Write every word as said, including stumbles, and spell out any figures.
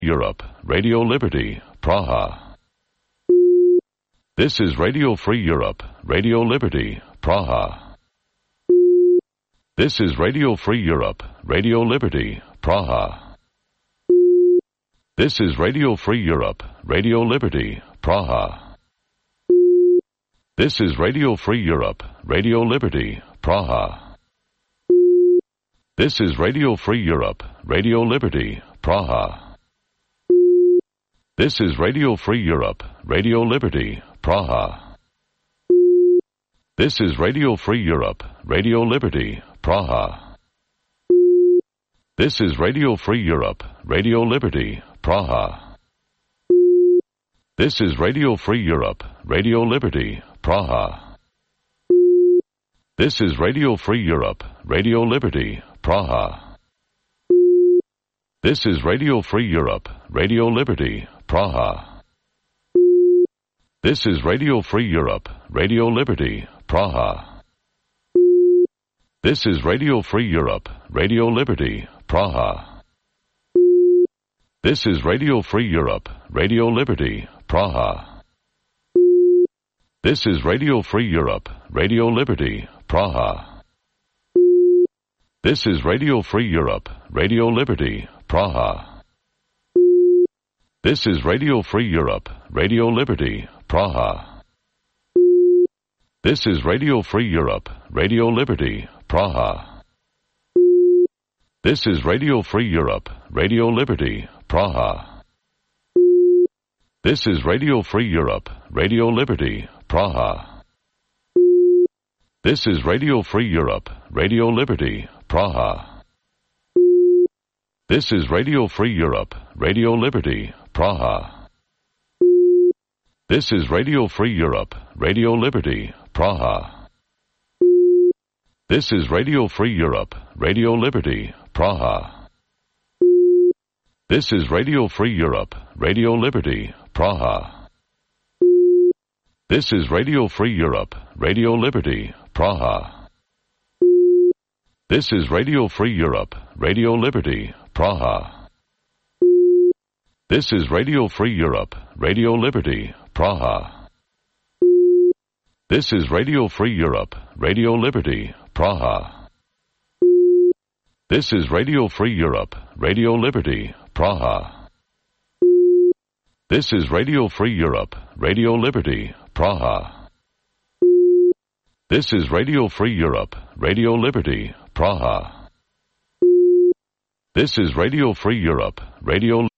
Europe, Radio Liberty, Praha. This is Radio Free Europe, Radio Liberty, Praha. This is Radio Free Europe, Radio Liberty, Praha. This is Radio Free Europe, Radio Liberty, Praha. This is Radio Free Europe, Radio Liberty, Praha. This is Radio Free Europe, Radio Liberty, Praha. This is Radio Free Europe, Radio Liberty, Praha. This is Radio Free Europe, Radio Liberty, Praha. This is Radio Free Europe, Radio Liberty, Praha. This is Radio Free Europe, Radio Liberty, Praha. This is Radio Free Europe, Radio Liberty, Praha. This is Radio Free Europe, Radio Liberty, Praha. This is Radio Free Europe, Radio Liberty, Praha. This is Radio Free Europe, Radio Liberty, Praha. This is Radio Free Europe, Radio Liberty, Praha. This is Radio Free Europe, Radio Liberty, Praha. This is Radio Free Europe, Radio Liberty, Praha. This is Radio Free Europe, Radio Liberty, Praha. This is Radio Free Europe, Radio Liberty, Praha. This is Radio Free Europe, Radio Liberty, Praha. This is Radio Free Europe, Radio Liberty, Praha. This is Radio Free Europe, Radio Liberty, Praha. This is Radio Free Europe, Radio Liberty, Praha. This is Radio Free Europe, Radio Liberty, Praha. This is Radio Free Europe, Radio Liberty, Praha. This is Radio Free Europe, Radio Liberty, Praha. This is Radio Free Europe, Radio Liberty, Praha. This is Radio Free Europe, Radio Liberty, Praha. This is Radio Free Europe, Radio Liberty, Praha. This is Radio Free Europe, Radio Liberty, Praha. This is Radio Free Europe, Radio Liberty, Praha. This is Radio Free Europe, Radio Liberty, Praha. This is Radio Free Europe, Radio Liberty, Praha. This is Radio Free Europe, Radio